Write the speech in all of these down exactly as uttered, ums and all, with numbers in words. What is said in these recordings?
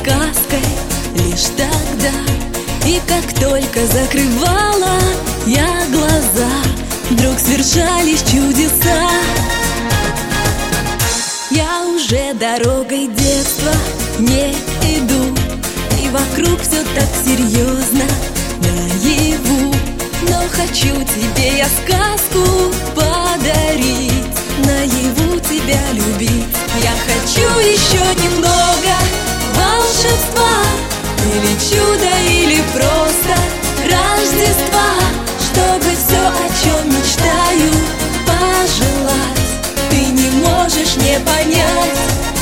сказкой лишь тогда. И как только закрывала я глаза, вдруг свершались чудеса. Я уже дорогой детства не иду, и вокруг все так серьезно, наяву. Но хочу тебе я сказку подарить, наяву тебя любить. Я хочу еще немного волшебства, или чудо, или просто Рождества, чтобы все, о чем мечтаю, пожелать ты не можешь не понять.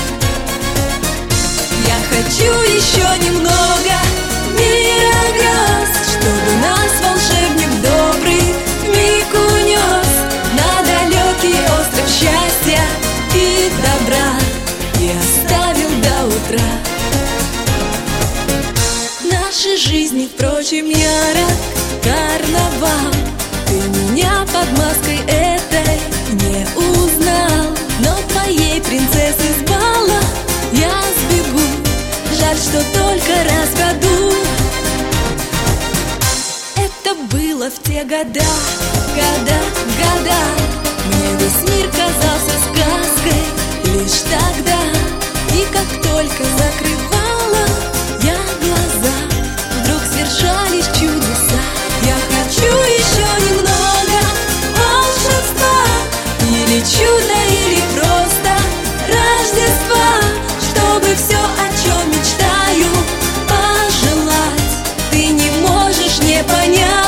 Я хочу еще немного мира грез, чтобы нас волшебник добрый вмиг унес на далекий остров счастья и добра и оставил до утра. Нашей жизни, впрочем, ярок карнавал. Ты меня под маской этой не узнал, но твоей принцессы с бала я сбегу. Жаль, что только раз в году. Это было в те года, года, года. Мне весь мир казался сказкой лишь тогда. И как только закрывала я глаза, вдруг свершались чудеса. Я хочу еще немного волшебства, или чудо, или просто Рождества, чтобы все, о чем мечтаю, пожелать ты не можешь не понять.